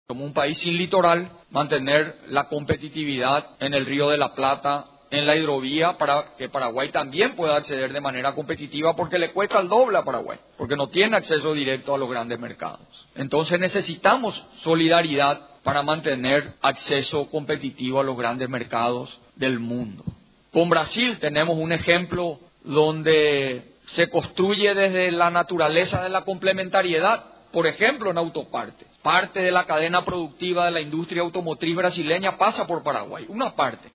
Como un país sin litoral, mantener la competitividad en el Río de la Plata, en la hidrovía, para que Paraguay también pueda acceder de manera competitiva, porque le cuesta el doble a Paraguay, porque no tiene acceso directo a los grandes mercados. Entonces necesitamos solidaridad para mantener acceso competitivo a los grandes mercados del mundo. Con Brasil tenemos un ejemplo donde se construye desde la naturaleza de la complementariedad, por ejemplo en autopartes. Parte de la cadena productiva de la industria automotriz brasileña pasa por Paraguay, una parte.